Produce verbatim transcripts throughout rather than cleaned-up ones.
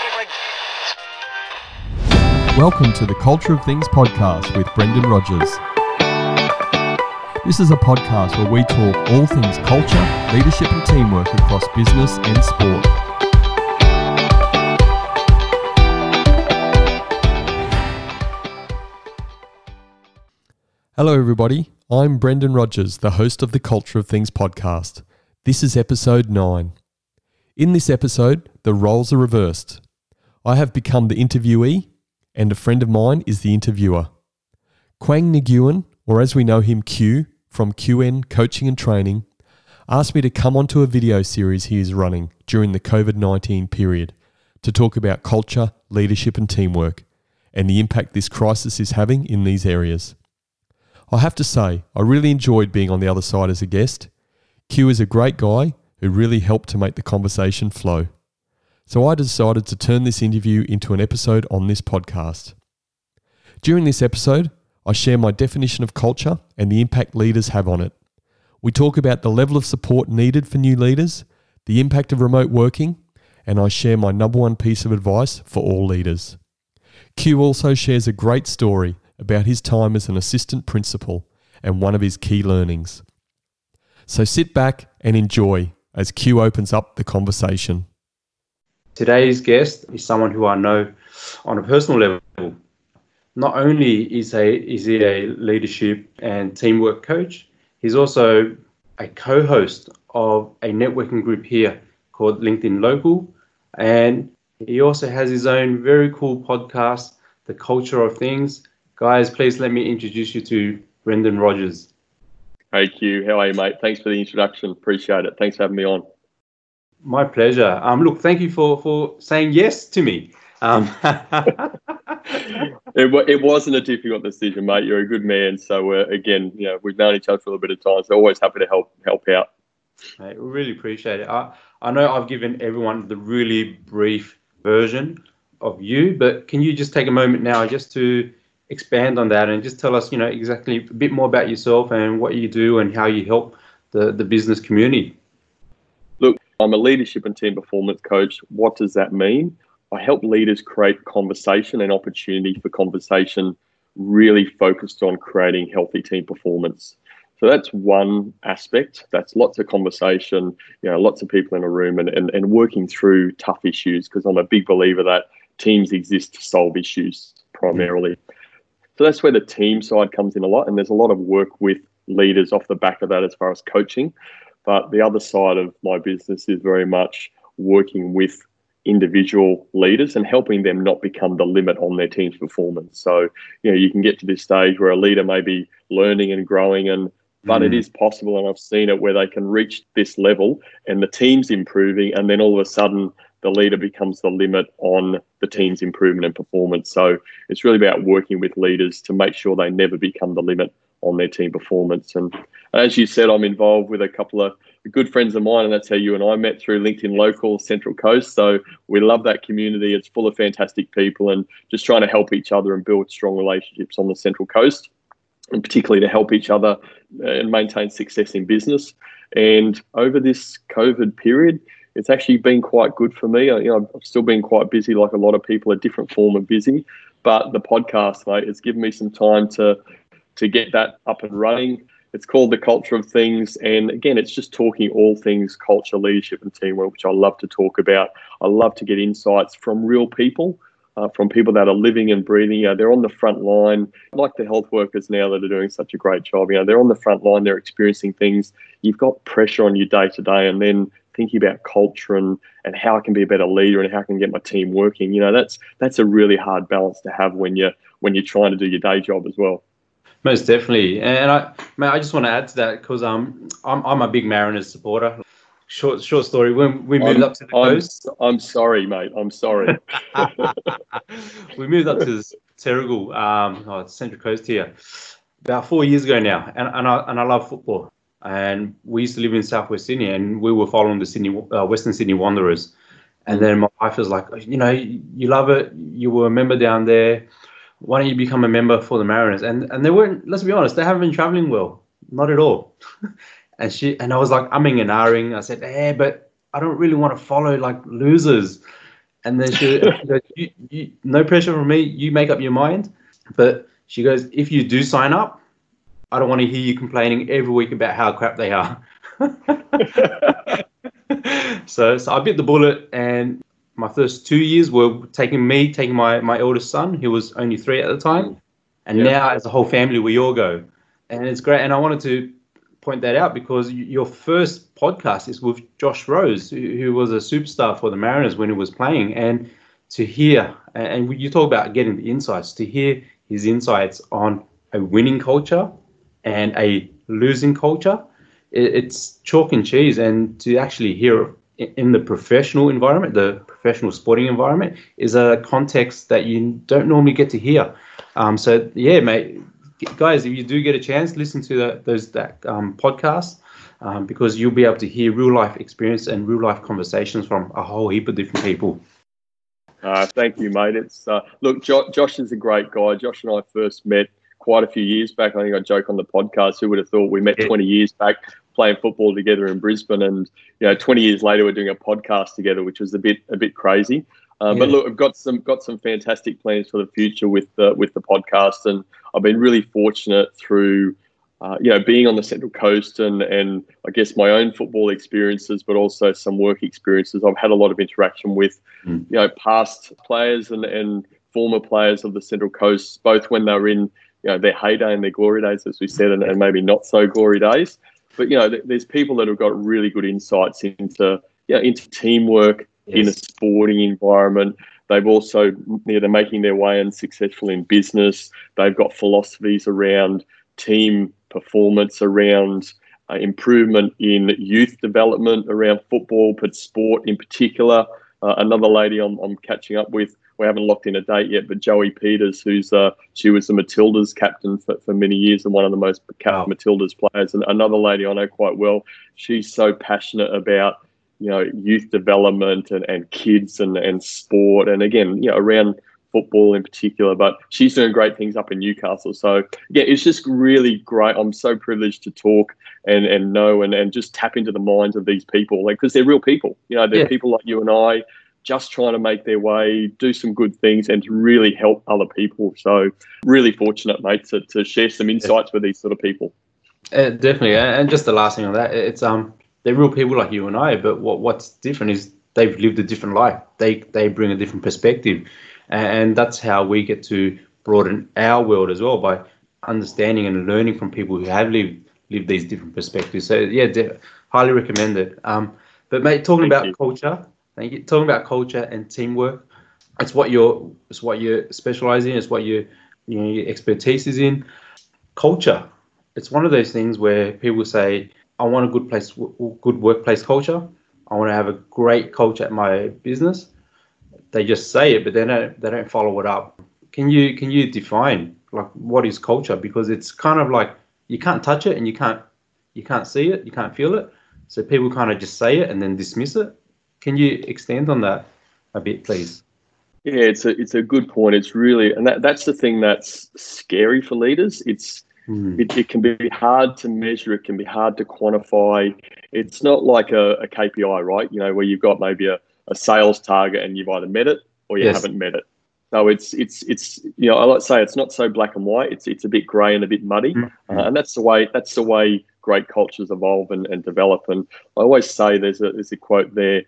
Welcome to the Culture of Things podcast with Brendan Rogers. This is a podcast where we talk all things culture, leadership and teamwork across business and sport. Hello everybody, I'm Brendan Rogers, the host of the Culture of Things podcast. This is episode nine. In this episode, the roles are reversed. I have become the interviewee, and a friend of mine is the interviewer. Quang Nguyen, or as we know him Q, from Q N Coaching and Training, asked me to come onto a video series he is running during the covid nineteen period to talk about culture, leadership and teamwork, and the impact this crisis is having in these areas. I have to say, I really enjoyed being on the other side as a guest. Q is a great guy who really helped to make the conversation flow. So I decided to turn this interview into an episode on this podcast. During this episode, I share my definition of culture and the impact leaders have on it. We talk about the level of support needed for new leaders, the impact of remote working, and I share my number one piece of advice for all leaders. Q also shares a great story about his time as an assistant principal and one of his key learnings. So sit back and enjoy as Q opens up the conversation. Today's guest is someone who I know on a personal level. Not only is, a, is he a leadership and teamwork coach, he's also a co-host of a networking group here called LinkedIn Local. And he also has his own very cool podcast, The Culture of Things. Guys, please let me introduce you to Brendan Rogers. Hey Q, how are you, mate? Thanks for the introduction. Appreciate it. Thanks for having me on. My pleasure. Um, look, thank you for, for saying yes to me. Um, it, it wasn't a difficult decision, mate. You're a good man. So uh, again, you know, we've known each other for a little bit of time, so always happy to help help out. I really appreciate it. I, I know I've given everyone the really brief version of you, but can you just take a moment now just to expand on that and just tell us, you know, exactly a bit more about yourself and what you do and how you help the, the business community? Look, I'm a leadership and team performance coach. What does that mean? I help leaders create conversation and opportunity for conversation, really focused on creating healthy team performance. So that's one aspect. That's lots of conversation, you know, lots of people in a room and, and, and working through tough issues, because I'm a big believer that teams exist to solve issues primarily. Mm. So that's where the team side comes in a lot. And there's a lot of work with leaders off the back of that as far as coaching. But the other side of my business is very much working with individual leaders and helping them not become the limit on their team's performance. So, you know, you can get to this stage where a leader may be learning and growing, and but mm. it is possible, and I've seen it, where they can reach this level and the team's improving, and then all of a sudden the leader becomes the limit on the team's improvement and performance. So it's really about working with leaders to make sure they never become the limit on their team performance. And as you said, I'm involved with a couple of good friends of mine, and that's how you and I met, through LinkedIn Local Central Coast. So we love that community. It's full of fantastic people, and just trying to help each other and build strong relationships on the Central Coast, and particularly to help each other and maintain success in business. And over this COVID period, it's actually been quite good for me. You know, I've still been quite busy, like a lot of people, a different form of busy. But the podcast, mate, has given me some time to to get that up and running. It's called The Culture of Things. And again, it's just talking all things culture, leadership and teamwork, which I love to talk about. I love to get insights from real people, uh, from people that are living and breathing. You know, they're on the front line, like the health workers now that are doing such a great job. You know, they're on the front line, they're experiencing things. You've got pressure on you day to day, and then thinking about culture and, and how I can be a better leader and how I can get my team working. You know, that's that's a really hard balance to have when you're when you're trying to do your day job as well. Most definitely. And I, man, I just want to add to that, because um, I'm I'm a big Mariners supporter. Short short story. When we moved I'm, up to the I'm, coast, I'm sorry, mate. I'm sorry. we moved up to Terrigal, um, oh, Central Coast here, about four years ago now, and and I and I love football. And we used to live in Southwest Sydney, and we were following the Sydney uh, Western Sydney Wanderers. And then my wife was like, you know, you love it. You were a member down there. Why don't you become a member for the Mariners? And and they weren't, let's be honest, they haven't been traveling well, not at all. and she and I was like umming and ahhing. I said, hey, but I don't really want to follow like losers. And then she, she goes, you, you, no pressure from me. You make up your mind. But she goes, if you do sign up, I don't want to hear you complaining every week about how crap they are. so, so I bit the bullet, and my first two years were taking me, taking my, my eldest son, who was only three at the time. And yeah. now as a whole family, we all go. And it's great. And I wanted to point that out because your first podcast is with Josh Rose, who, who was a superstar for the Mariners when he was playing. And to hear, and you talk about getting the insights, to hear his insights on a winning culture and a losing culture, it, it's chalk and cheese. And to actually hear it in the professional environment, the professional sporting environment, is a context that you don't normally get to hear. Um, so, yeah, mate. Guys, if you do get a chance, listen to the, those that um, podcasts um, because you'll be able to hear real life experience and real life conversations from a whole heap of different people. Uh, thank you, mate. It's uh, look, jo- Josh is a great guy. Josh and I first met quite a few years back. I think I joke on the podcast. Who would have thought we met yeah. twenty years back playing football together in Brisbane, and you know, twenty years later we're doing a podcast together, which was a bit a bit crazy. Uh, yeah. But look, I've got some got some fantastic plans for the future with the with the podcast, and I've been really fortunate through, uh, you know, being on the Central Coast and and I guess my own football experiences, but also some work experiences. I've had a lot of interaction with, mm. you know, past players and and former players of the Central Coast, both when they were in, you know, their heyday and their glory days, as we said, and, and maybe not so glory days. But you know, th- there's people that have got really good insights into, you know, into teamwork. Yes. In a sporting environment. They've also, you know, they're making their way and successful in business. They've got philosophies around team performance, around uh, improvement in youth development, around football, but sport in particular. Uh, another lady I'm, I'm catching up with, we haven't locked in a date yet, but Joey Peters, who's uh, she was the Matildas captain for, for many years and one of the most capped wow. Matildas players. And another lady I know quite well, she's so passionate about, you know, youth development and, and kids and, and sport. And again, you know, around football in particular, but she's doing great things up in Newcastle. So yeah, it's just really great. I'm so privileged to talk and, and know and, and just tap into the minds of these people, like, because they're real people, you know, they're yeah. people like you and I just trying to make their way, do some good things and to really help other people. So really fortunate, mate, to, to share some insights yeah. with these sort of people. Uh, definitely. And just the last thing on that, it's, um, they're real people like you and I, but what, what's different is they've lived a different life. They they bring a different perspective. And that's how we get to broaden our world as well, by understanding and learning from people who have lived lived these different perspectives. So, yeah, de- highly recommend it. Um, but, mate, talking thank about you. culture, thank you. Talking about culture and teamwork, it's what you're, it's what you specialize in, it's what you, you know, your expertise is in. Culture, it's one of those things where people say, I want a good place, good workplace culture. I want to have a great culture at my business. They just say it, but they don't. They don't follow it up. Can you can you define like what is culture? Because it's kind of like you can't touch it and you can't you can't see it, you can't feel it. So people kind of just say it and then dismiss it. Can you extend on that a bit, please? Yeah, it's a it's a good point. It's really, and that that's the thing that's scary for leaders. It's Mm. It, it can be hard to measure. It can be hard to quantify. It's not like a, a K P I, right? You know, where you've got maybe a, a sales target and you've either met it or you yes. haven't met it. So it's it's it's you know, I like to say it's not so black and white. It's it's a bit grey and a bit muddy, mm-hmm. uh, and that's the way that's the way great cultures evolve and, and develop. And I always say there's a there's a quote there: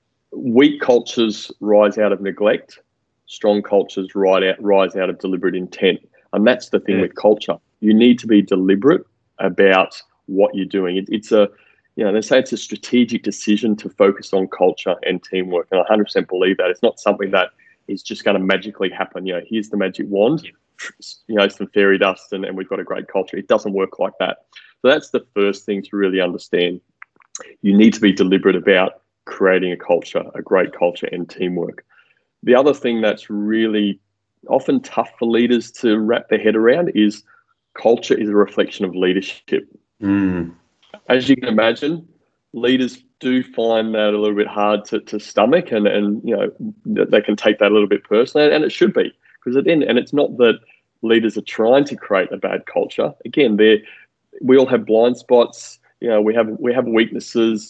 weak cultures rise out of neglect, strong cultures rise out rise out of deliberate intent. And that's the thing yeah. with culture. You need to be deliberate about what you're doing. It, it's a, you know, they say it's a strategic decision to focus on culture and teamwork. And I one hundred percent believe that. It's not something that is just going to magically happen. You know, here's the magic wand, you know, some fairy dust and, and we've got a great culture. It doesn't work like that. So that's the first thing to really understand. You need to be deliberate about creating a culture, a great culture and teamwork. The other thing that's really often tough for leaders to wrap their head around is culture is a reflection of leadership. Mm. As you can imagine, leaders do find that a little bit hard to, to stomach and, and, you know, they can take that a little bit personally, and it should be, because at the end, and it's not that leaders are trying to create a bad culture. Again, they're, we all have blind spots. You know, we have we have weaknesses.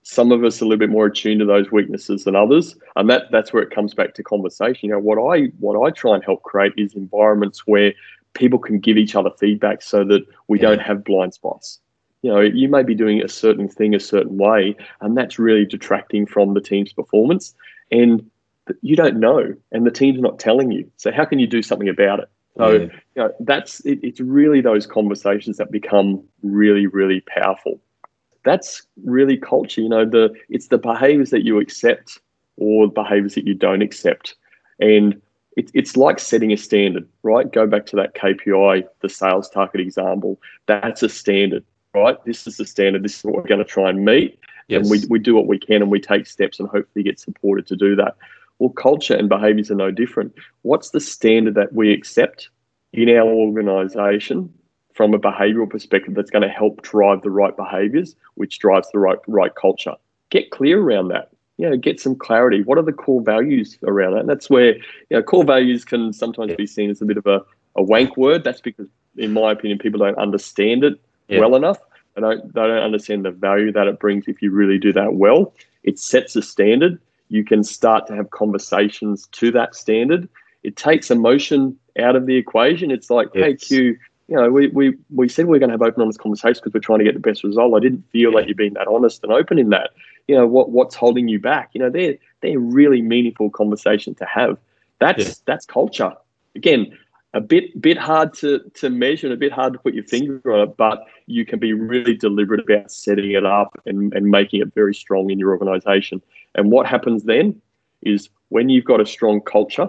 Some of us are a little bit more attuned to those weaknesses than others, and that that's where it comes back to conversation. You know, what I what I try and help create is environments where people can give each other feedback, so that we yeah. don't have blind spots. You know, you may be doing a certain thing a certain way, and that's really detracting from the team's performance, and you don't know, and the team's not telling you. So how can you do something about it? So yeah. you know, that's it, it's really those conversations that become really, really powerful. That's really culture. You know, the it's the behaviors that you accept or behaviors that you don't accept, and it, it's like setting a standard, right? Go back to that K P I, the sales target example. That's a standard. Right, this is the standard. This is what we're going to try and meet, yes. and we we do what we can, and we take steps, and hopefully get supported to do that. Well, culture and behaviours are no different. What's the standard that we accept in our organisation from a behavioural perspective that's going to help drive the right behaviours, which drives the right right culture? Get clear around that. You know, get some clarity. What are the core values around that? And that's where, you know, core values can sometimes be seen as a bit of a, a wank word. That's because, in my opinion, people don't understand it Yeah. well enough. They don't, they don't understand the value that it brings if you really do that well. It sets a standard. You can start to have conversations to that standard. It takes emotion out of the equation. It's like, yes. hey, Q, you know, we, we, we said we are going to have open, honest conversations because we're trying to get the best result. I didn't feel yeah. like you're being that honest and open in that. You know, what what's holding you back? You know, they're, they're really meaningful conversations to have. That's yeah. that's culture. Again, a bit bit hard to, to measure and a bit hard to put your finger on it, but you can be really deliberate about setting it up and, and making it very strong in your organisation. And what happens then is when you've got a strong culture,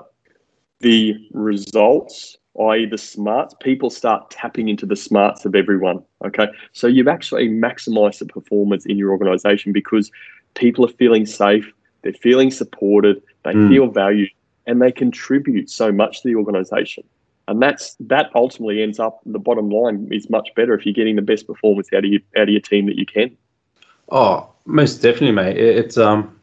the results, that is the smarts, people start tapping into the smarts of everyone, okay? So you've actually maximised the performance in your organisation because people are feeling safe, they're feeling supported, they mm. feel valued, and they contribute so much to the organisation. And that's that ultimately ends up, the bottom line is much better if you're getting the best performance out of your, out of your team that you can. Oh, most definitely, mate. It's um,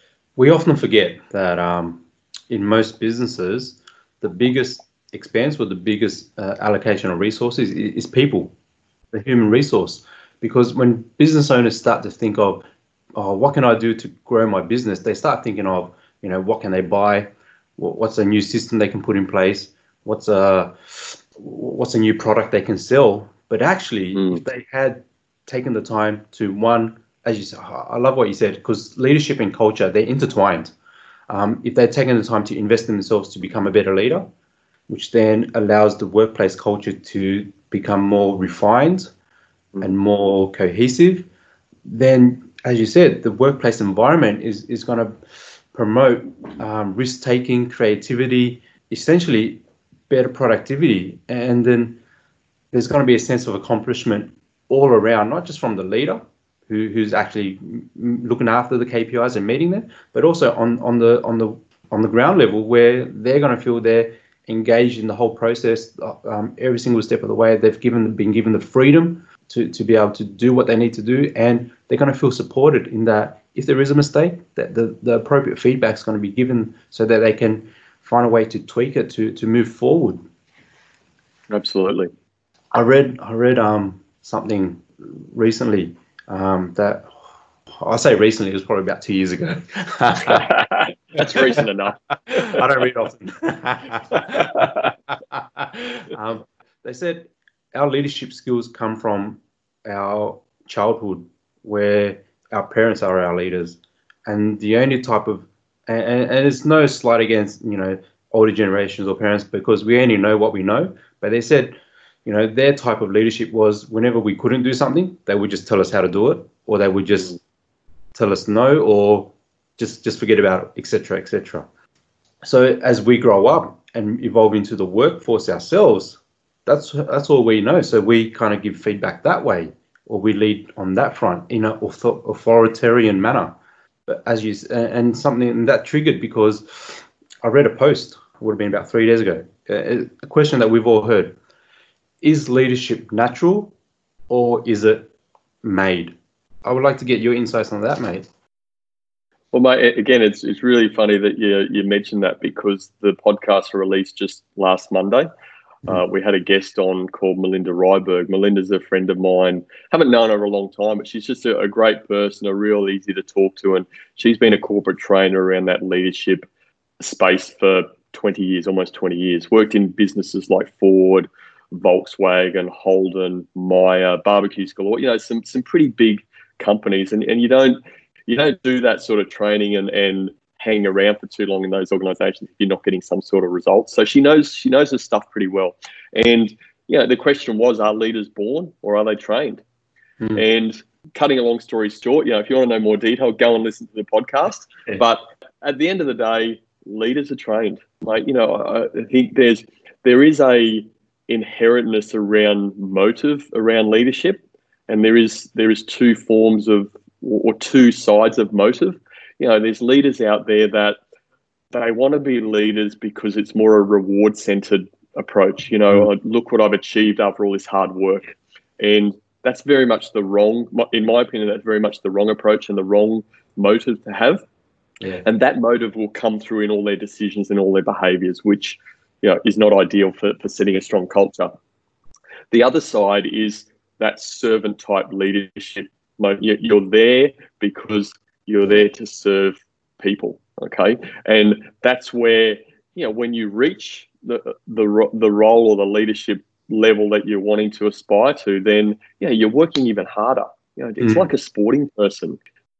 we often forget that um, in most businesses, the biggest expense or the biggest uh, allocation of resources is, is people, the human resource. Because when business owners start to think of, oh, what can I do to grow my business? They start thinking of, you know, what can they buy? What's a new system they can put in place? What's a what's a new product they can sell? But actually, mm. if they had taken the time to, one, as you said, I love what you said, because leadership and culture, they're intertwined. Um, if they'd taken the time to invest in themselves to become a better leader, which then allows the workplace culture to become more refined mm. and more cohesive, then, as you said, the workplace environment is, is going to promote um, risk-taking, creativity, essentially better productivity. And then there's going to be a sense of accomplishment all around, not just from the leader who, who's actually looking after the K P Is and meeting them, but also on, on the on the on the ground level, where they're going to feel they're engaged in the whole process, um, every single step of the way. They've given been given the freedom to, to be able to do what they need to do, and they're going to feel supported in that if there is a mistake, that the, the appropriate feedback is going to be given so that they can find a way to tweak it to to move forward. Absolutely. I read I read um something recently um that I say recently, it was probably about two years ago. That's recent enough. I don't read often. um, they said our leadership skills come from our childhood, where our parents are our leaders, and the only type of and, and it's no slight against, you know, older generations or parents, because we only know what we know. But they said, you know, their type of leadership was whenever we couldn't do something, they would just tell us how to do it, or they would just tell us no, or just just forget about it, et cetera, et cetera. So as we grow up and evolve into the workforce ourselves, that's that's all we know. So we kind of give feedback that way, or we lead on that front in an authoritarian manner. But as you and something that triggered, because I read a post, it would have been about three days ago, a question that we've all heard: is leadership natural or is it made? I would like to get your insights on that, mate. Well, mate, again, it's it's really funny that you you mentioned that, because the podcast released just last Monday. Uh, we had a guest on called Melinda Ryberg. Melinda's a friend of mine. Haven't known her a long time, but she's just a, a great person, a real easy to talk to. And she's been a corporate trainer around that leadership space for twenty years, almost twenty years. Worked in businesses like Ford, Volkswagen, Holden, Maya, Barbecue School, you know, some some pretty big companies. And, and you don't you don't do that sort of training and, and hang around for too long in those organizations if you're not getting some sort of results. So she knows she knows her stuff pretty well. And you know, the question was, are leaders born or are they trained? Mm. And cutting a long story short, you know, if you want to know more detail, go and listen to the podcast. Yeah. But at the end of the day, leaders are trained. Like, you know, I, I think there's there is a inherentness around motive around leadership, and there is there is two forms of or two sides of motive. You know, there's leaders out there that they want to be leaders because it's more a reward-centered approach. You know, mm. look what I've achieved after all this hard work. And that's very much the wrong, in my opinion, that's very much the wrong approach and the wrong motive to have. Yeah. And that motive will come through in all their decisions and all their behaviours, which, you know, is not ideal for, for setting a strong culture. The other side is that servant-type leadership. You're there because you're there to serve people, okay? And that's where, you know, when you reach the the the role or the leadership level that you're wanting to aspire to, then, you know, you're working even harder. You know, it's mm. like a sporting person.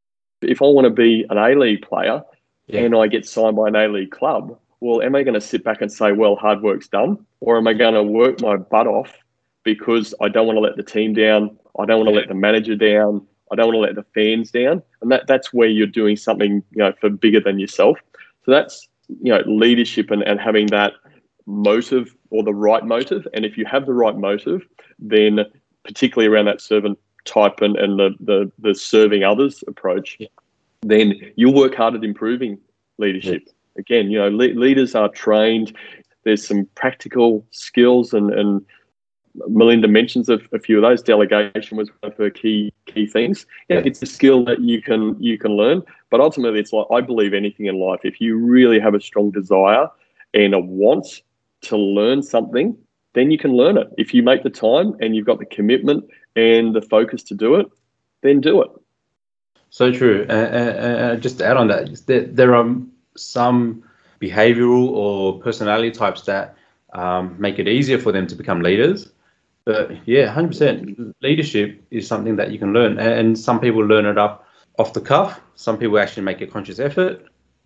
If I want to be an A-League player yeah. and I get signed by an A-League club, well, am I going to sit back and say, well, hard work's done? Or am I going to work my butt off because I don't want to let the team down, I don't want to yeah. let the manager down, I don't want to let the fans down? And that that's where you're doing something, you know, for bigger than yourself. So that's, you know, leadership and, and having that motive or the right motive. And if you have the right motive, then particularly around that servant type and, and the, the the serving others approach, yeah. then you'll work hard at improving leadership. Yeah. Again, you know, le- leaders are trained. There's some practical skills and, and Melinda mentions a, a few of those. Delegation was one of her key key things. Yeah, it's a skill that you can you can learn, but ultimately, it's like I believe anything in life. If you really have a strong desire and a want to learn something, then you can learn it. If you make the time and you've got the commitment and the focus to do it, then do it. So true. Uh, uh, just to add on that, there, there are some behavioural or personality types that um, make it easier for them to become leaders. But yeah, one hundred percent leadership is something that you can learn. And some people learn it up off the cuff. Some people actually make a conscious effort.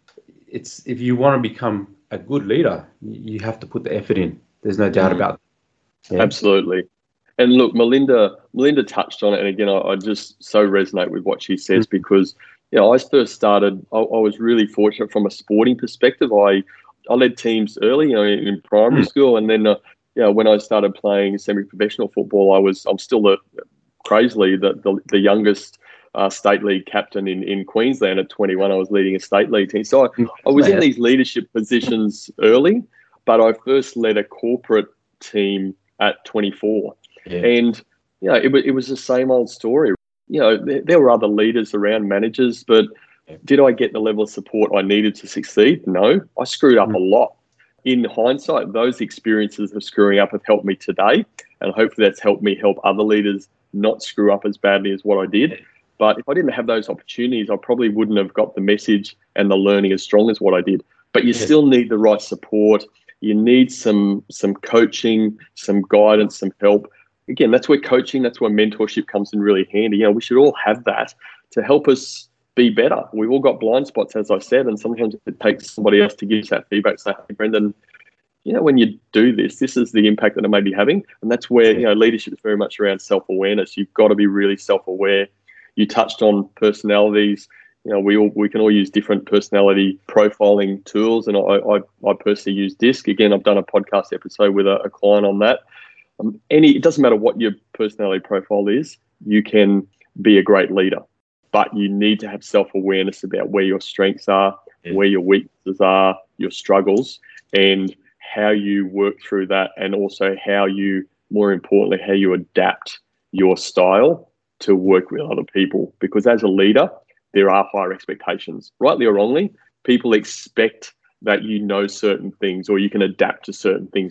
It's if you want to become a good leader, you have to put the effort in. There's no doubt mm. about it. Yeah. Absolutely. And look, Melinda Melinda touched on it. And again, I, I just so resonate with what she says mm. because, you know, I first started, I, I was really fortunate from a sporting perspective. I, I led teams early, you know, in primary mm. school. And then, uh, you know, when I started playing semi-professional football, I was, I'm still the, crazily the, the, the youngest uh, state league captain in, in Queensland at twenty-one. I was leading a state league team. So I, I was in these leadership positions early, but I first led a corporate team at twenty-four. Yeah. And, you know, it, it was the same old story. You know, there, there were other leaders around, managers, but did I get the level of support I needed to succeed? No, I screwed up mm. a lot. In hindsight, those experiences of screwing up have helped me today, and hopefully that's helped me help other leaders not screw up as badly as what I did. But if I didn't have those opportunities, I probably wouldn't have got the message and the learning as strong as what I did. But you yeah. still need the right support. You need some some coaching, some guidance, some help. Again, that's where coaching, that's where mentorship comes in really handy. You know, we should all have that to help us be better. We've all got blind spots, as I said, and sometimes it takes somebody else to give us that feedback. Say, hey, Brendan, you know, when you do this, this is the impact that it may be having. And that's where, you know, leadership is very much around self-awareness. You've got to be really self-aware. You touched on personalities. You know, we all, we can all use different personality profiling tools. And I, I, I personally use DISC. Again, I've done a podcast episode with a, a client on that. Um, any, it doesn't matter what your personality profile is, you can be a great leader. But you need to have self-awareness about where your strengths are, yeah. where your weaknesses are, your struggles, and how you work through that, and also how you, more importantly, how you adapt your style to work with other people. Because as a leader, there are higher expectations. Rightly or wrongly, people expect that you know certain things or you can adapt to certain things.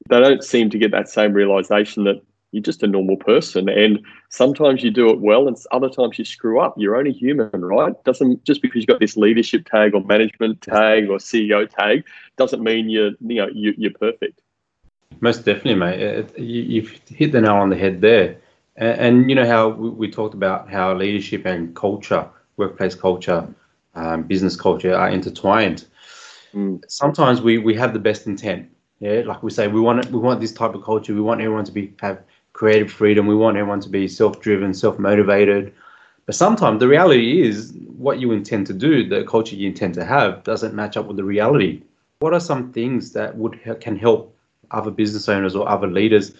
they don't seem to get that same realization that you're just a normal person. And sometimes you do it well and other times you screw up. You're only human, right? Doesn't just because you've got this leadership tag or management tag or C E O tag doesn't mean you're, you know, you, you're perfect. Most definitely, mate. It, you, you've hit the nail on the head there. And, and you know how we, we talked about how leadership and culture, workplace culture, um, business culture are intertwined. Mm. Sometimes we, we have the best intent. Yeah, like we say, we want we want this type of culture. We want everyone to be have creative freedom. We want everyone to be self-driven, self-motivated. But sometimes the reality is what you intend to do, the culture you intend to have, doesn't match up with the reality. What are some things that would can help other business owners or other leaders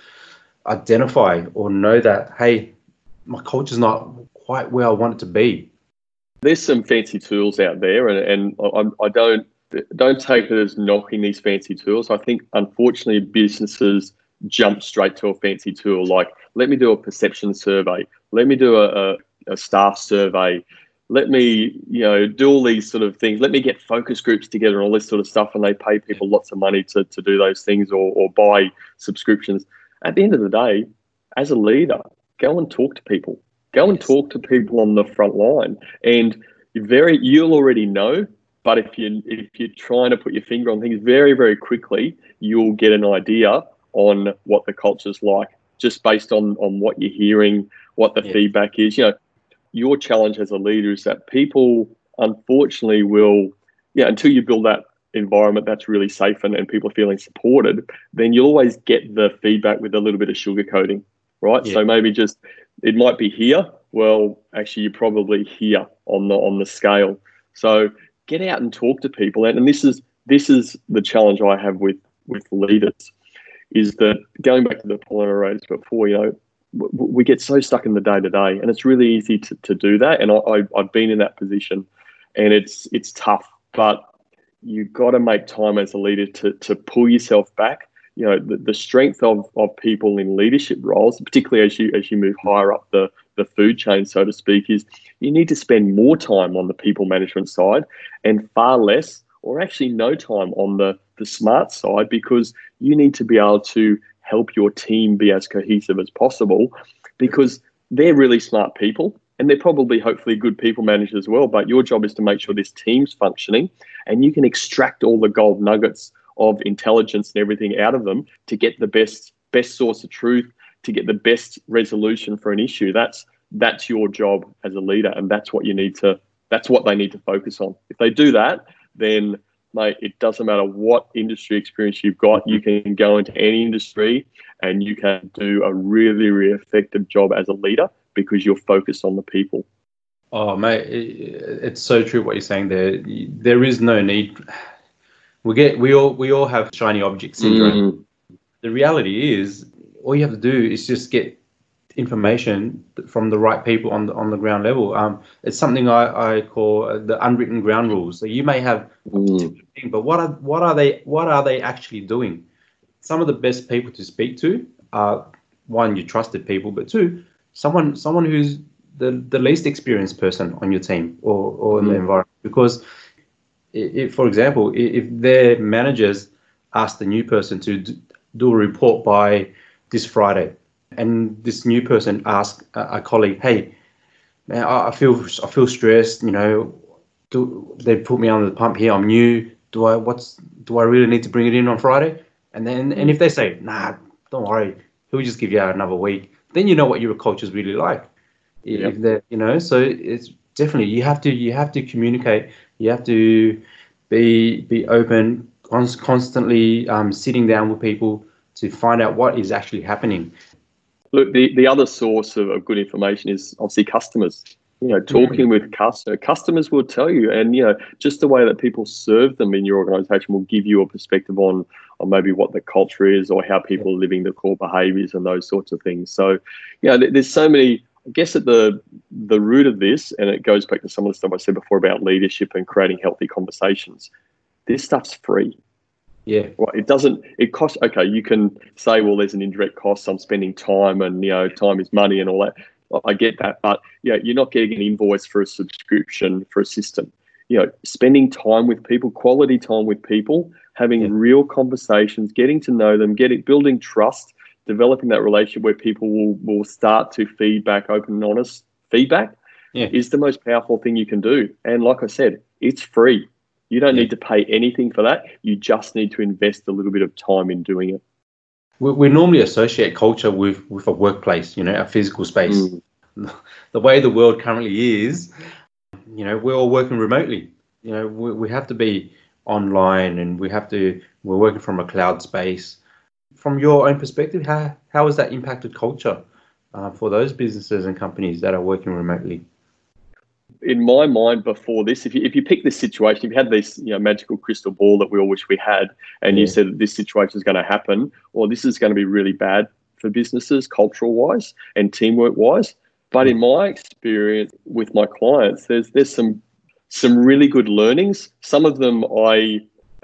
identify or know that, hey, my culture's not quite where I want it to be? There's some fancy tools out there, and, and I, I don't don't take it as knocking these fancy tools. I think, unfortunately, businesses jump straight to a fancy tool like, let me do a perception survey, let me do a, a, a staff survey, let me, you know, do all these sort of things, let me get focus groups together and all this sort of stuff, and they pay people lots of money to, to do those things or, or buy subscriptions. At the end of the day, as a leader, go and talk to people. Go and talk to people on the front line, and you very you'll already know. But if you if you're trying to put your finger on things very very quickly, you'll get an idea on what the culture's like just based on on what you're hearing, what the yeah. feedback is. You know, your challenge as a leader is that people unfortunately will, yeah, until you build that environment that's really safe and, and people are feeling supported, then you'll always get the feedback with a little bit of sugarcoating, right? Yeah. So maybe just it might be here. Well, actually, you're probably here on the on the scale. So get out and talk to people. And, and this is this is the challenge I have with with leaders, is that going back to the point I raised before, you know, w- we get so stuck in the day to day, and it's really easy to, to do that. And I, I I've been in that position, and it's it's tough, but you've got to make time as a leader to to pull yourself back. You know, the, the strength of, of people in leadership roles, particularly as you as you move higher up the, the food chain, so to speak, is you need to spend more time on the people management side and far less, or actually no time on the, the smart side, because you need to be able to help your team be as cohesive as possible, because they're really smart people and they're probably hopefully good people managers as well. But your job is to make sure this team's functioning and you can extract all the gold nuggets of intelligence and everything out of them to get the best best source of truth, to get the best resolution for an issue. That's that's your job as a leader, and that's what you need to that's what they need to focus on. If they do that, then mate, it doesn't matter what industry experience you've got, you can go into any industry and you can do a really, really effective job as a leader because you're focused on the people. Oh mate, it's so true what you're saying there. There is no need. We get we all we all have shiny object syndrome. Mm. The reality is, all you have to do is just get information from the right people on the on the ground level. Um, it's something I, I call the unwritten ground rules. So you may have, mm. thing, but what are what are they what are they actually doing? Some of the best people to speak to are, one, your trusted people, but two, someone someone who's the, the least experienced person on your team or or in mm. the environment, because. If, for example, if their managers ask the new person to do a report by this Friday, and this new person asks a colleague, "Hey, man, I feel I feel stressed. You know, do they put me under the pump here? I'm new. Do I what's do I really need to bring it in on Friday?" And then and if they say, "Nah, don't worry, he'll just give you out another week," then you know what your culture is really like. Yep. If they, you know, so it's definitely you have to you have to communicate. You have to be be open, constantly um, sitting down with people to find out what is actually happening. Look, the, the other source of, of good information is obviously customers. You know, talking mm-hmm. with customers, customers will tell you, and you know, just the way that people serve them in your organisation will give you a perspective on on maybe what the culture is or how people are living, the core behaviours and those sorts of things. So, you know, there's so many. I guess at the the root of this, and it goes back to some of the stuff I said before about leadership and creating healthy conversations, this stuff's free. Yeah. Well, it doesn't, it costs, okay, you can say, well, there's an indirect cost, I'm spending time and, you know, time is money and all that. I get that, but yeah, you're not getting an invoice for a subscription for a system. you know, spending time with people, quality time with people, having Yeah. real conversations, getting to know them, getting building trust, developing that relationship where people will, will start to feedback, open and honest feedback Yeah. is the most powerful thing you can do. And like I said, it's free. You don't Yeah. need to pay anything for that. You just need to invest a little bit of time in doing it. We, we normally associate culture with, with a workplace, you know, a physical space. Mm. The way the world currently is, you know, we're all working remotely. You know, we, we have to be online and we have to, we're working from a cloud space. From your own perspective, how, how has that impacted culture uh, for those businesses and companies that are working remotely? In my mind, before this, if you if you pick this situation, if you had this you know magical crystal ball that we all wish we had, and Yeah. you said that this situation is going to happen, or this is going to be really bad for businesses, cultural wise and teamwork wise. But in my experience with my clients, there's there's some some really good learnings. Some of them I,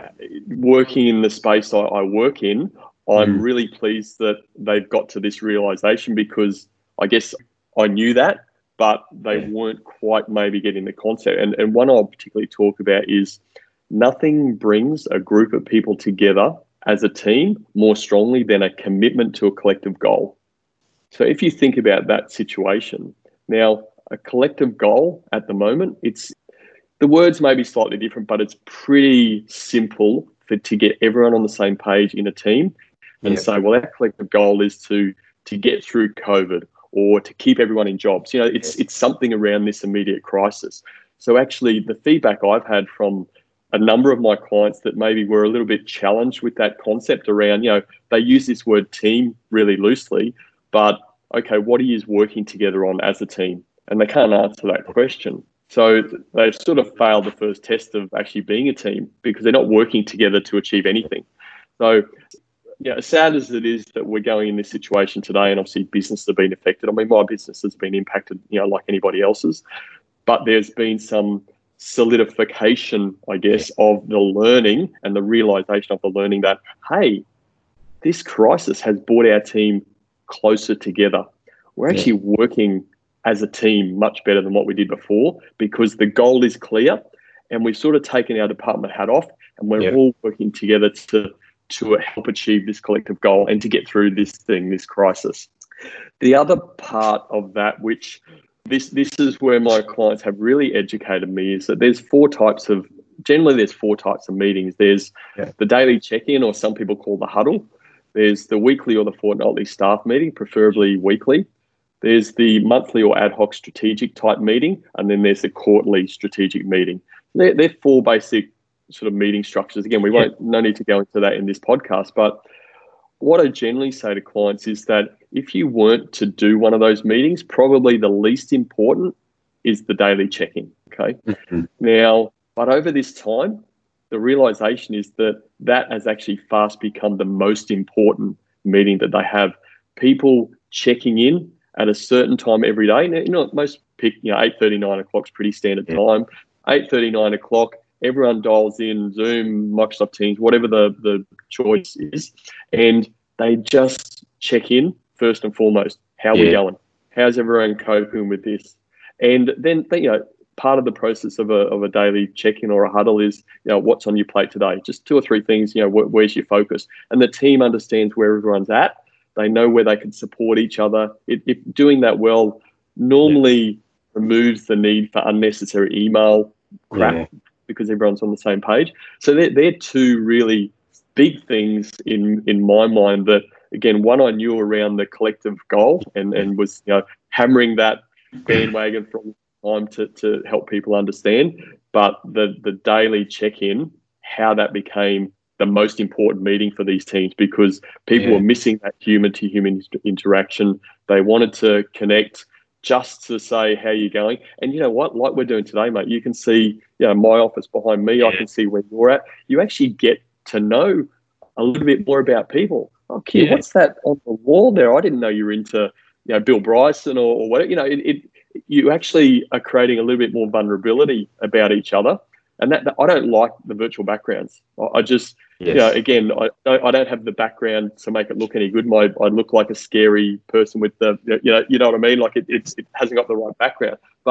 working in the space I, I work in, I'm Mm. really pleased that they've got to this realization, because I guess I knew that, but they Yeah. weren't quite maybe getting the concept. And, and one I'll particularly talk about is nothing brings a group of people together as a team more strongly than a commitment to a collective goal. So if you think about that situation, now a collective goal at the moment, it's the words may be slightly different, but it's pretty simple for to get everyone on the same page in a team and Yeah. say, well, our collective goal is to to get through COVID or to keep everyone in jobs. You know, it's it's something around this immediate crisis. So actually the feedback I've had from a number of my clients that maybe were a little bit challenged with that concept around, you know, they use this word team really loosely, but okay, what are you working together on as a team? And they can't answer that question. So they've sort of failed the first test of actually being a team because they're not working together to achieve anything. So, yeah, as sad as it is that we're going in this situation today, and obviously businesses have been affected. I mean, my business has been impacted, you know, like anybody else's, but there's been some solidification, I guess, of the learning and the realization of the learning that, hey, this crisis has brought our team closer together. We're actually yeah. working as a team much better than what we did before because the goal is clear and we've sort of taken our department hat off and we're yeah. all working together to, to help achieve this collective goal and to get through this thing, this crisis. The other part of that, which this this is where my clients have really educated me, is that there's four types of, generally there's four types of meetings. There's yeah. the daily check-in, or some people call the huddle. There's the weekly or the fortnightly staff meeting, preferably weekly. There's the monthly or ad hoc strategic type meeting, and then there's the quarterly strategic meeting. They're, they're four basic sort of meeting structures. Again, we won't, no need to go into that in this podcast, but what I generally say to clients is that if you weren't to do one of those meetings, probably the least important is the daily check-in, okay? Mm-hmm. Now, but over this time, the realization is that that has actually fast become the most important meeting that they have. People checking in at a certain time every day. Now, you know, most pick, you know, eight thirty, nine o'clock is pretty standard yeah. time. eight thirty, nine o'clock, everyone dials in, Zoom, Microsoft Teams, whatever the, the choice is, and they just check in first and foremost. How are yeah. we going? How's everyone coping with this? And then, you know, part of the process of a of a daily check-in or a huddle is, you know, what's on your plate today? Just two or three things, you know, wh- where's your focus? And the team understands where everyone's at. They know where they can support each other. It, it, doing that well normally yeah. removes the need for unnecessary email crap yeah. because everyone's on the same page. So they're, they're two really big things in, in my mind that, again, one I knew around the collective goal and, and was, you know, hammering that bandwagon from time to, to help people understand. But the, the daily check-in, how that became the most important meeting for these teams because people yeah. were missing that human-to-human interaction. They wanted to connect just to say, how you going? And you know what? Like we're doing today, mate, you can see, you know, my office behind me. Yeah. I can see where you're at. You actually get to know a little bit more about people. Oh, kid, yeah. what's that on the wall there? I didn't know you were into, you know, Bill Bryson or, or whatever. You know, it, it you actually are creating a little bit more vulnerability about each other. And that, that I don't like the virtual backgrounds. I, I just, yes. you know, again, I don't, I don't have the background to make it look any good. My, I look like a scary person with the, you know, you know what I mean? Like it, it's, it hasn't got the right background. But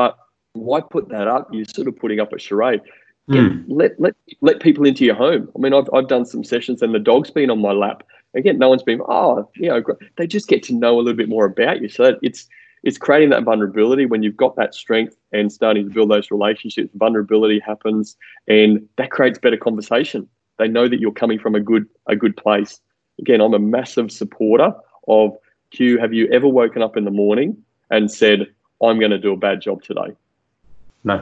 Why put that up? You're sort of putting up a charade. Get, Mm. let let let people into your home. I mean, I've I've done some sessions and the dog's been on my lap. Again, no one's been. Oh, you know, they just get to know a little bit more about you. So it's it's creating that vulnerability when you've got that strength and starting to build those relationships. Vulnerability happens, and that creates better conversation. They know that you're coming from a good a good place. Again, I'm a massive supporter of Q. Have you ever woken up in the morning and said, "I'm going to do a bad job today"? No.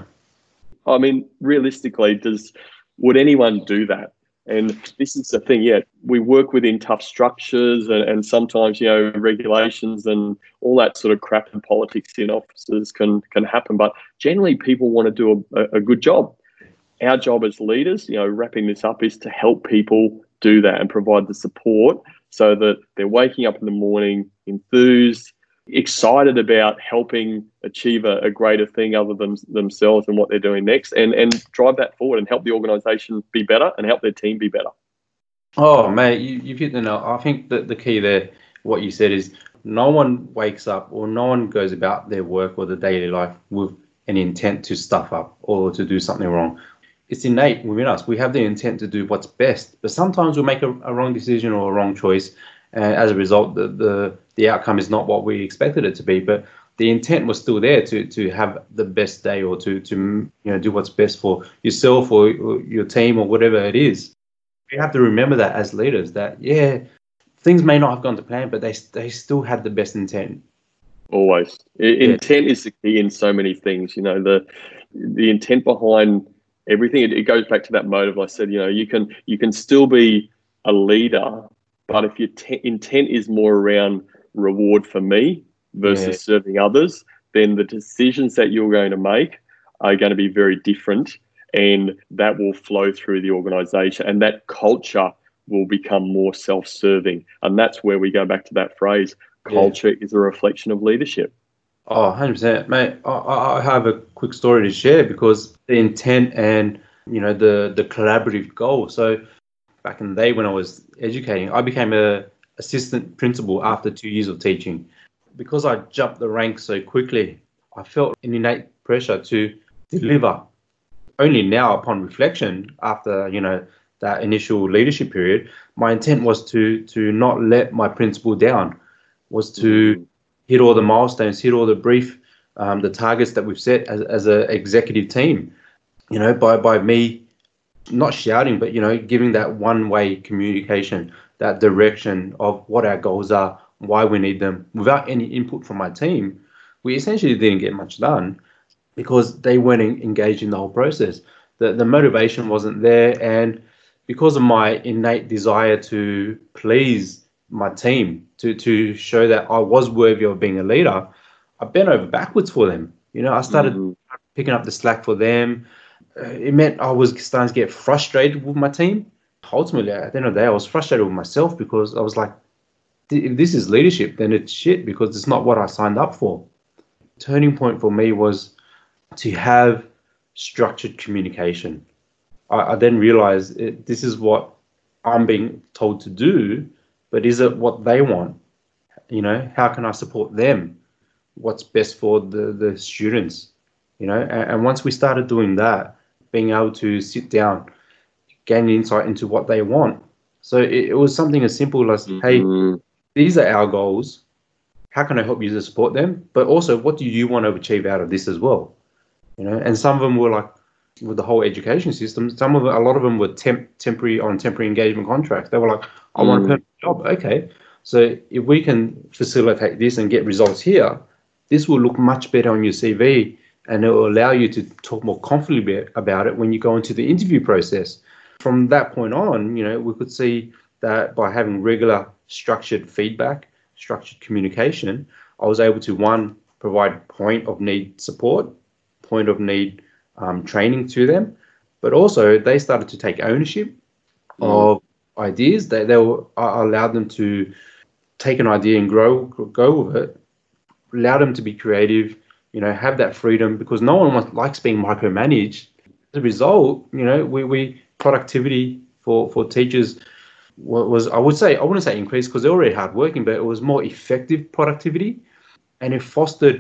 I mean, realistically, does would anyone do that? And this is the thing, yeah, we work within tough structures and, and sometimes, you know, regulations and all that sort of crap and politics in offices can can happen. But generally, people want to do a, a good job. Our job as leaders, you know, wrapping this up, is to help people do that and provide the support so that they're waking up in the morning enthused, excited about helping achieve a, a greater thing other than themselves and what they're doing next, and and drive that forward and help the organisation be better and help their team be better. Oh, mate, you, you've hit the nail. I think that the key there, what you said, is no one wakes up or no one goes about their work or the daily life with an intent to stuff up or to do something wrong. It's innate within us. We have the intent to do what's best, but sometimes we'll make a, a wrong decision or a wrong choice, and as a result, the, the the outcome is not what we expected it to be. But the intent was still there to to have the best day or to to you know do what's best for yourself or, or your team or whatever it is. We have to remember that as leaders, that yeah, things may not have gone to plan, but they they still had the best intent. Always, Yeah. intent is the key in so many things. You know, the the intent behind everything. It, it goes back to that motive I said. You know, you can you can still be a leader, but if your te- intent is more around reward for me versus Yeah. serving others, then the decisions that you're going to make are going to be very different, and that will flow through the organisation, and that culture will become more self-serving. And that's where we go back to that phrase: culture yeah. is a reflection of leadership. Oh, one hundred percent, mate. I, I have a quick story to share because the intent and, you know, the, the collaborative goal. So back in the day when I was educating, I became a assistant principal after two years of teaching. Because I jumped the ranks so quickly, I felt an innate pressure to deliver. Only now, upon reflection, after, you know, that initial leadership period, my intent was to to not let my principal down, was to mm. hit all the milestones, hit all the brief, um, the targets that we've set as, as an executive team, you know, by, by me not shouting, but, you know, giving that one-way communication, that direction of what our goals are, why we need them, without any input from my team. We essentially didn't get much done because they weren't engaged in the whole process. The, the motivation wasn't there, and because of my innate desire to please my team, to to show that I was worthy of being a leader, I bent over backwards for them. You know, I started mm-hmm. picking up the slack for them. Uh, it meant I was starting to get frustrated with my team. Ultimately, at the end of the day, I was frustrated with myself because I was like, if this is leadership, then it's shit because it's not what I signed up for. Turning point for me was to have structured communication. I, I then realized it, this is what I'm being told to do, but is it what they want? You know, how can I support them? What's best for the, the students? You know, and, and once we started doing that, being able to sit down, gain insight into what they want. So it, it was something as simple as, mm-hmm. hey, these are our goals. How can I help you to support them? But also, what do you want to achieve out of this as well? You know, and some of them were like, with the whole education system, some of them, a lot of them were temp, temporary on temporary engagement contracts. They were like, I mm. want a permanent job. Okay. So if we can facilitate this and get results here, this will look much better on your C V, and it will allow you to talk more confidently about it when you go into the interview process. From that point on, you know, we could see that by having regular structured feedback, structured communication, I was able to, one, provide point of need support, point of need um, training to them, but also they started to take ownership mm. of ideas. They, they were, I allowed them to take an idea and grow, go with it, allow them to be creative, you know, have that freedom, because no one wants, likes being micromanaged. As a result, you know, we, we productivity for, for teachers was, I would say, I wouldn't say increased because they're already hardworking, but it was more effective productivity, and it fostered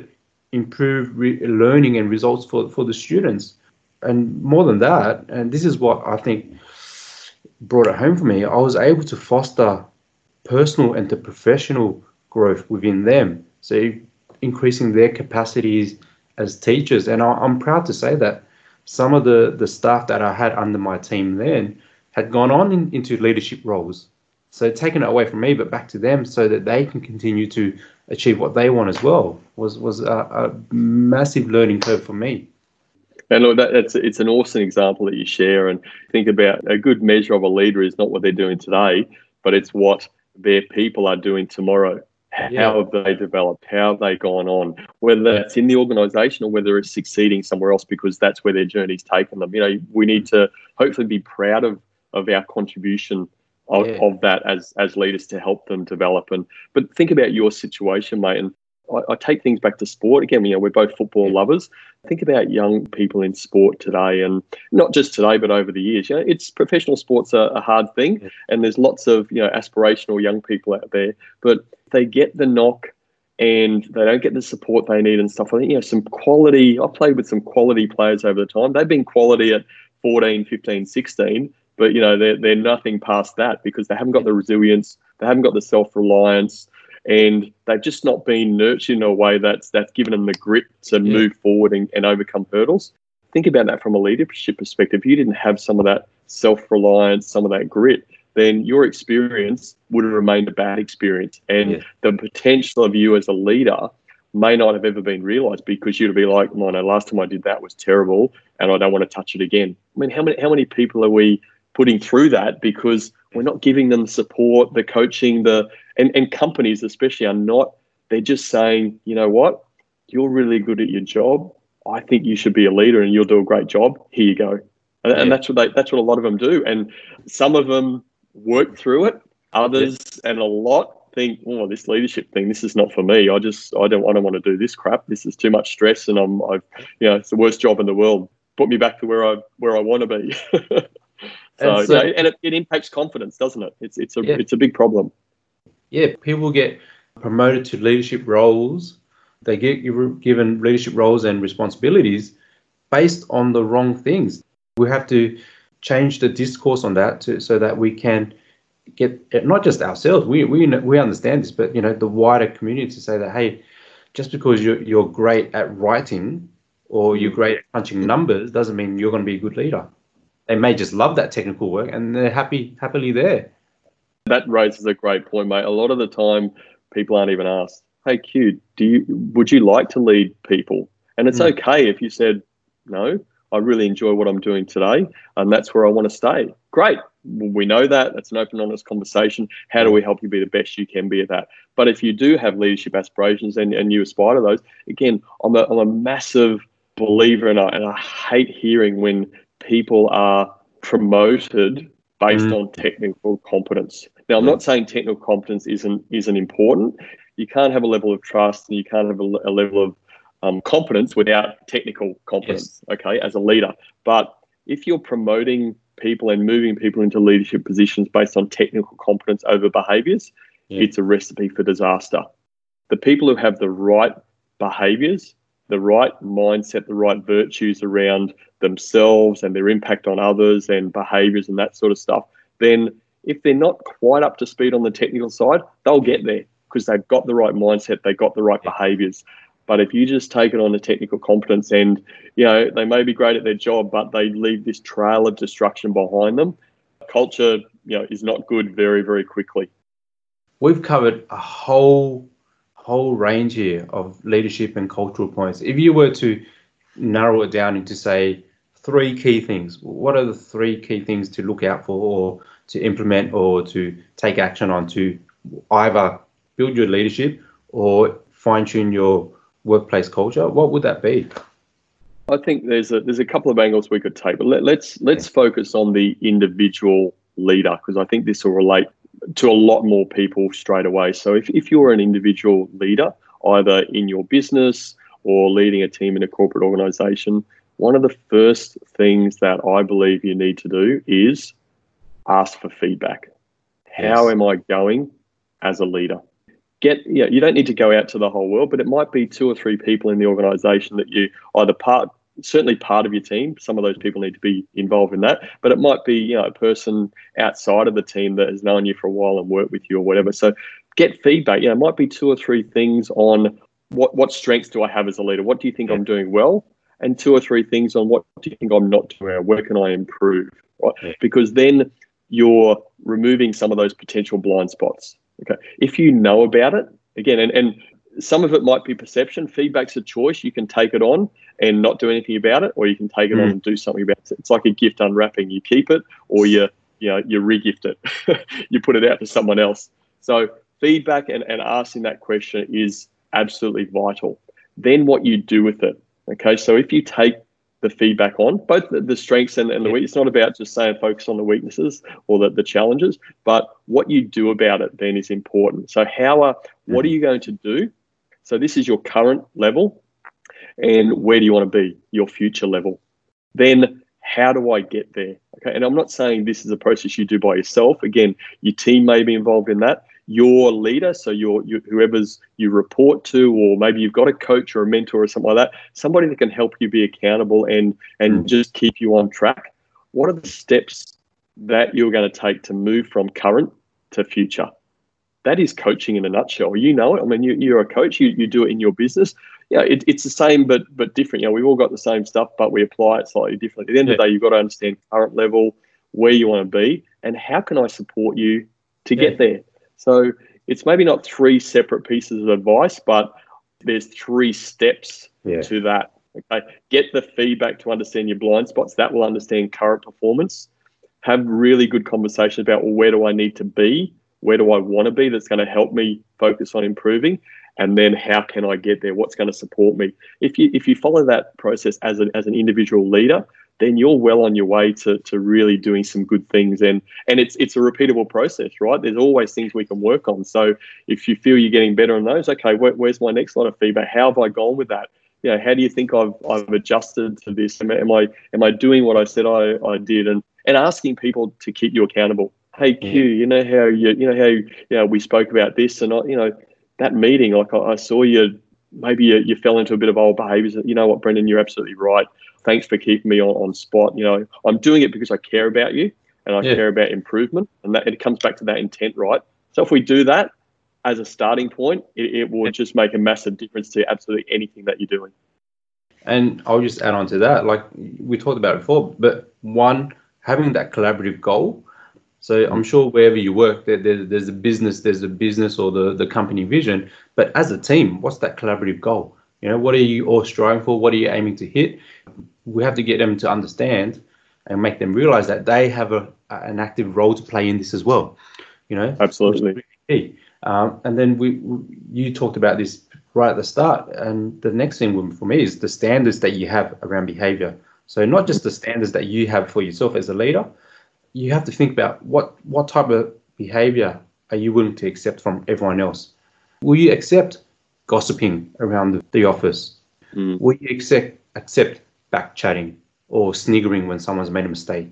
improve re- learning and results for, for the students. And more than that, and this is what I think brought it home for me, I was able to foster personal and the professional growth within them. So increasing their capacities as teachers. And I, I'm proud to say that some of the, the staff that I had under my team then had gone on in, into leadership roles. So taking it away from me, but back to them so that they can continue to achieve what they want as well was, was a, a massive learning curve for me. And look, that, that's it's an awesome example that you share. And think about a good measure of a leader is not what they're doing today, but it's what their people are doing tomorrow. How yeah. have they developed? How have they gone on? Whether that's in the organisation or whether it's succeeding somewhere else, because that's where their journey's taken them. You know, we need to hopefully be proud of of our contribution of, yeah. of that as as leaders to help them develop. And but think about your situation, mate. And I, I take things back to sport again. You know, we're both football yeah. lovers. Think about young people in sport today, and not just today, but over the years. You know, it's professional sport's a, a hard thing, yeah. and there's lots of you know aspirational young people out there. But they get the knock, and they don't get the support they need and stuff. I think you know some quality. I've played with some quality players over the time. They've been quality at fourteen, fifteen, sixteen, but you know they're they're nothing past that because they haven't got the resilience, they haven't got the self-reliance. And they've just not been nurtured in a way that's that's given them the grit to yeah. move forward and, and overcome hurdles. Think about that from a leadership perspective. If you didn't have some of that self-reliance, some of that grit, then your experience would have remained a bad experience. And yeah. the potential of you as a leader may not have ever been realised because you'd be like, no, no, last time I did that was terrible and I don't want to touch it again. I mean, how many how many people are we putting through that because we're not giving them the support, the coaching, the and, and companies especially are not, they're just saying, you know what, you're really good at your job. I think you should be a leader and you'll do a great job. Here you go. And, yeah. and that's what they that's what a lot of them do. And some of them work through it. Others yeah. and a lot think, oh, this leadership thing, this is not for me. I just I don't I don't want to do this crap. This is too much stress and I'm I've you know, it's the worst job in the world. Put me back to where I where I want to be. So, and, so, you know, and it, it impacts confidence, doesn't it? It's it's a yeah. it's a big problem. Yeah, people get promoted to leadership roles. They get given leadership roles and responsibilities based on the wrong things. We have to change the discourse on that to, so that we can get not just ourselves. We we we understand this, but you know the wider community to say that hey, just because you're you're great at writing or you're great at punching numbers doesn't mean you're going to be a good leader. They may just love that technical work and they're happy, happily there. That raises a great point, mate. A lot of the time, people aren't even asked, hey, Q, do you, would you like to lead people? And it's mm. okay if you said, no, I really enjoy what I'm doing today and that's where I want to stay. Great. We know that. That's an open, honest conversation. How do we help you be the best you can be at that? But if you do have leadership aspirations and, and you aspire to those, again, I'm a, I'm a massive believer and I, and I hate hearing when people are promoted based mm. on technical competence. Now, I'm not saying technical competence isn't isn't important. You can't have a level of trust and you can't have a, a level of um, competence without technical competence, yes. okay, as a leader. But if you're promoting people and moving people into leadership positions based on technical competence over behaviours, yeah. it's a recipe for disaster. The people who have the right behaviours, the right mindset, the right virtues around themselves and their impact on others and behaviours and that sort of stuff, then if they're not quite up to speed on the technical side, they'll get there because they've got the right mindset, they've got the right behaviours. But if you just take it on the technical competence and, you know, they may be great at their job, but they leave this trail of destruction behind them, culture, you know, is not good very, very quickly. We've covered a whole whole range here of leadership and cultural points. If you were to narrow it down into, say, three key things, what are the three key things to look out for or to implement or to take action on to either build your leadership or fine-tune your workplace culture? What would that be? I think there's a there's a couple of angles we could take, but let, let's let's focus on the individual leader because I think this will relate to a lot more people straight away. So if, if you're an individual leader, either in your business or leading a team in a corporate organisation, one of the first things that I believe you need to do is ask for feedback. How yes. am I going as a leader? get, you know, you don't need to go out to the whole world, but it might be two or three people in the organization that you either part, certainly part of your team. Some of those people need to be involved in that, but it might be, you know, a person outside of the team that has known you for a while and worked with you or whatever. So get feedback. You know, it might be two or three things on what, what strengths do I have as a leader? What do you think yeah. I'm doing well? And two or three things on what do you think I'm not doing well? Where can I improve? Right? Yeah. Because then you're removing some of those potential blind spots. Okay. If you know about it, again, and, and some of it might be perception. Feedback's a choice. You can take it on and not do anything about it, or you can take it mm. on and do something about it. It's like a gift unwrapping. You keep it, or you, you know, you re-gift it. You put it out to someone else. So feedback and, and asking that question is absolutely vital. Then what you do with it. Okay. So if you take the feedback on, both the, the strengths and, and the weaknesses, it's not about just saying focus on the weaknesses or the, the challenges, but what you do about it then is important. So how are, what are you going to do? So this is your current level, and where do you want to be, your future level? Then how do I get there? Okay, and I'm not saying this is a process you do by yourself. Again, your team may be involved in that. Your leader, so your, your whoever's you report to, or maybe you've got a coach or a mentor or something like that, somebody that can help you be accountable and and mm. just keep you on track. What are the steps that you're going to take to move from current to future? That is coaching in a nutshell. You know it. I mean, you, you're a coach. You you do it in your business. Yeah, it, it's the same but but different. You know, we've all got the same stuff, but we apply it slightly differently. At the end yeah. of the day, you've got to understand current level, where you want to be, and how can I support you to yeah. get there. So it's maybe not three separate pieces of advice, but there's three steps yeah. to that. Okay, get the feedback to understand your blind spots. That will understand current performance. Have really good conversations about, well, where do I need to be? Where do I want to be? That's going to help me focus on improving. And then how can I get there? What's going to support me? If you if you follow that process as an as an individual leader, then you're well on your way to to really doing some good things. And and it's it's a repeatable process, right? There's always things we can work on. So if you feel you're getting better on those, okay, where, where's my next line of feedback? How have I gone with that? You know, how do you think I've I've adjusted to this? Am, am I am I doing what I said I, I did? And and asking people to keep you accountable. Hey Q, you know how you you know how you know we spoke about this, and I, you know that meeting. Like I, I saw you, maybe you, you fell into a bit of old behaviours. You know what, Brendan, you're absolutely right. Thanks for keeping me on, on spot. You know, I'm doing it because I care about you and I yeah. care about improvement, and that it comes back to that intent, right? So if we do that as a starting point, it, it will yeah. just make a massive difference to absolutely anything that you're doing. And I'll just add on to that, like we talked about it before, but one, having that collaborative goal. So I'm sure wherever you work, there, there, there's a business, there's a business or the, the company vision. But as a team, what's that collaborative goal? You know, what are you all striving for? What are you aiming to hit? We have to get them to understand and make them realize that they have a an active role to play in this as well. You know, absolutely. Really um, and then we, you talked about this right at the start. And the next thing for me is the standards that you have around behavior. So not just the standards that you have for yourself as a leader. You have to think about what, what type of behavior are you willing to accept from everyone else? Will you accept gossiping around the, the office? Mm. Will you accept, accept back chatting or sniggering when someone's made a mistake?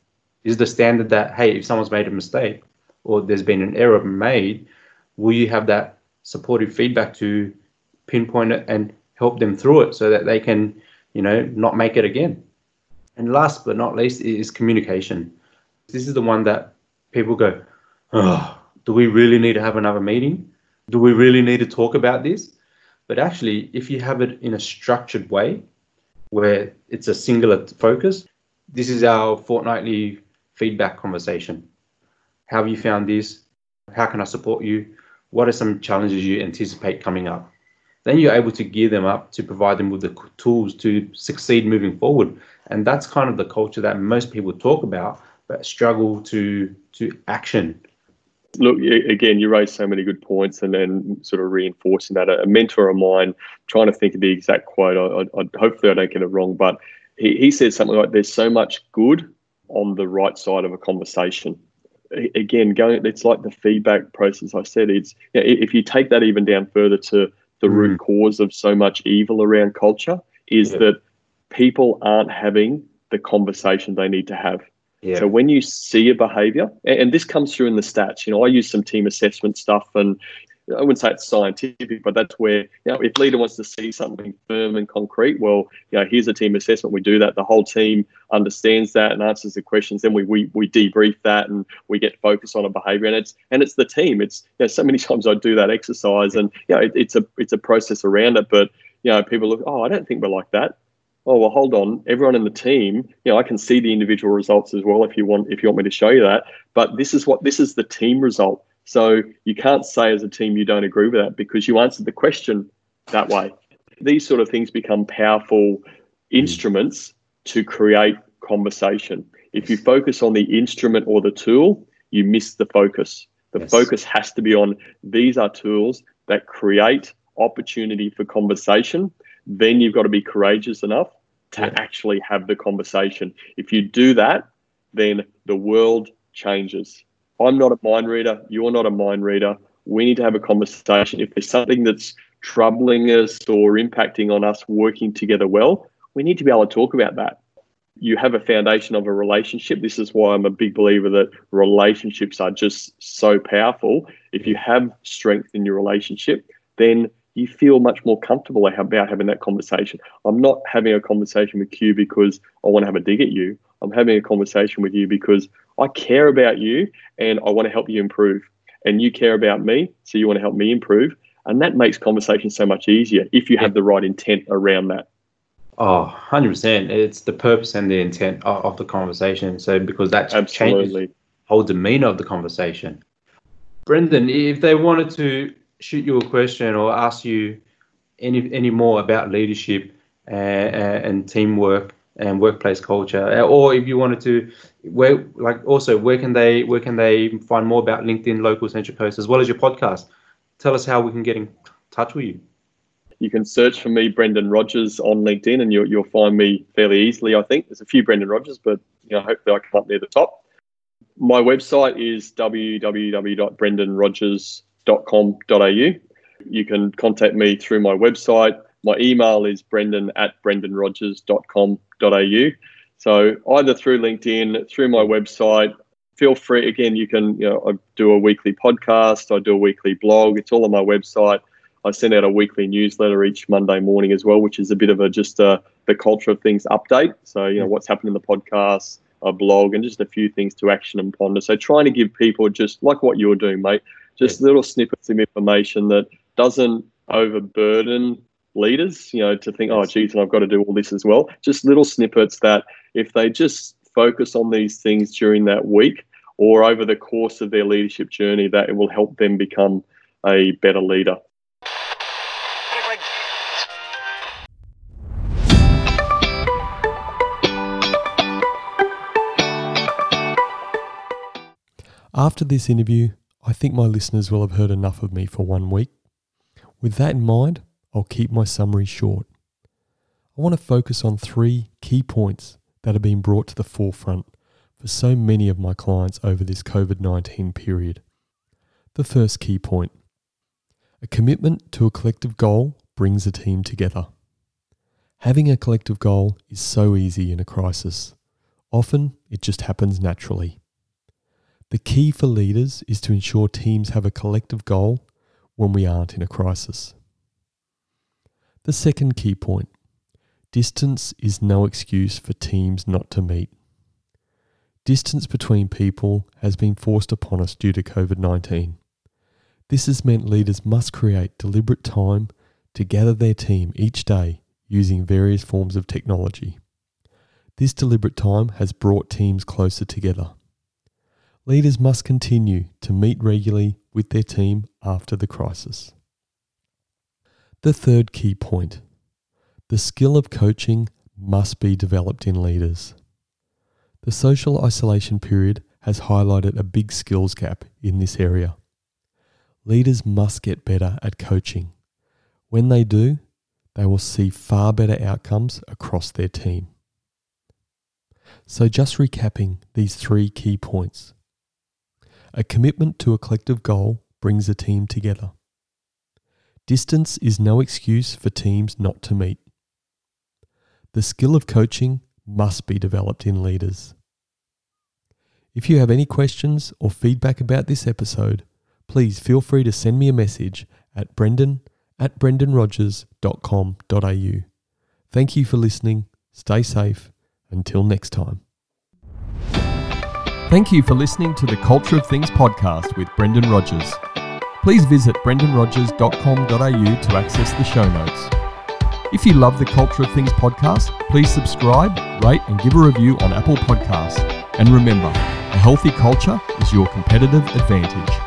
Is the standard that, hey, if someone's made a mistake or there's been an error made, will you have that supportive feedback to pinpoint it and help them through it so that they can, you know, not make it again? And last but not least is communication. This is the one that people go, oh, do we really need to have another meeting? Do we really need to talk about this? But actually, if you have it in a structured way where it's a singular focus, this is our fortnightly feedback conversation. How have you found this? How can I support you? What are some challenges you anticipate coming up? Then you're able to gear them up to provide them with the tools to succeed moving forward. And that's kind of the culture that most people talk about, but struggle to to action. Look, again, you raised so many good points, and then sort of reinforcing that. A mentor of mine, trying to think of the exact quote, I, I, hopefully I don't get it wrong, but he, he said something like, there's so much good on the right side of a conversation. Again, going, it's like the feedback process I said. It's, you know, if you take that even down further to the mm. root cause of so much evil around culture, is yeah. that people aren't having the conversation they need to have. Yeah. So when you see a behavior, and this comes through in the stats, you know, I use some team assessment stuff, and I wouldn't say it's scientific, but that's where, you know, if leader wants to see something firm and concrete, well, you know, here's a team assessment. We do that. The whole team understands that and answers the questions. Then we we we debrief that and we get focused on a behaviour. And it's and it's the team. It's, you know, so many times I do that exercise, and, you know, it, it's a it's a process around it. But, you know, people look, oh, I don't think we're like that. Oh, well, hold on. Everyone in the team, you know, I can see the individual results as well if you want if you want me to show you that. But this is what this is the team result. So you can't say as a team you don't agree with that because you answered the question that way. These sort of things become powerful instruments to create conversation. If you focus on the instrument or the tool, you miss the focus. The yes. focus has to be on these are tools that create opportunity for conversation. Then you've got to be courageous enough to yeah. actually have the conversation. If you do that, then the world changes. I'm not a mind reader. You're not a mind reader. We need to have a conversation. If there's something that's troubling us or impacting on us working together well, we need to be able to talk about that. You have a foundation of a relationship. This is why I'm a big believer that relationships are just so powerful. If you have strength in your relationship, then you feel much more comfortable about having that conversation. I'm not having a conversation with you because I want to have a dig at you. I'm having a conversation with you because I care about you and I want to help you improve. And you care about me, so you want to help me improve. And that makes conversation so much easier if you have the right intent around that. Oh, one hundred percent. It's the purpose and the intent of, of the conversation. So because that Absolutely. changes the whole demeanor of the conversation. Brendan, if they wanted to shoot you a question or ask you any any more about leadership and, and teamwork and workplace culture, or if you wanted to, where like also where can they where can they find more about LinkedIn Local Central Coast as well as your podcast? Tell us how we can get in touch with you. You can search for me, Brendan Rogers, on LinkedIn, and you'll you'll find me fairly easily. I think there's a few Brendan Rogers, but you know, hopefully I come up near the top. My website is w w w dot brendan rogers dot com dot a u. You can contact me through my website. My email is brendan at brendan rogers dot com dot a u. So either through LinkedIn, through my website, feel free. Again, you can, you know, I do a weekly podcast. I do a weekly blog. It's all on my website. I send out a weekly newsletter each Monday morning as well, which is a bit of a just a, the culture of things update. So, you know, what's happened in the podcast, a blog, and just a few things to action and ponder. So trying to give people, just like what you're doing, mate, just yeah. little snippets of information that doesn't overburden leaders, you know, to think, oh, geez, and I've got to do all this as well. Just little snippets that if they just focus on these things during that week or over the course of their leadership journey, that it will help them become a better leader. After this interview, I think my listeners will have heard enough of me for one week. With that in mind, I'll keep my summary short. I want to focus on three key points that have been brought to the forefront for so many of my clients over this covid nineteen period. The first key point: a commitment to a collective goal brings a team together. Having a collective goal is so easy in a crisis. Often, it just happens naturally. The key for leaders is to ensure teams have a collective goal when we aren't in a crisis. The second key point: distance is no excuse for teams not to meet. Distance between people has been forced upon us due to covid nineteen. This has meant leaders must create deliberate time to gather their team each day using various forms of technology. This deliberate time has brought teams closer together. Leaders must continue to meet regularly with their team after the crisis. The third key point: the skill of coaching must be developed in leaders. The social isolation period has highlighted a big skills gap in this area. Leaders must get better at coaching. When they do, they will see far better outcomes across their team. So just recapping these three key points. A commitment to a collective goal brings a team together. Distance is no excuse for teams not to meet. The skill of coaching must be developed in leaders. If you have any questions or feedback about this episode, please feel free to send me a message at brendan at brendan rogers dot com dot a u. Thank you for listening. Stay safe. Until next time. Thank you for listening to the Culture of Things podcast with Brendan Rogers. Please visit brendan rogers dot com dot a u to access the show notes. If you love the Culture of Things podcast, please subscribe, rate and give a review on Apple Podcasts. And remember, a healthy culture is your competitive advantage.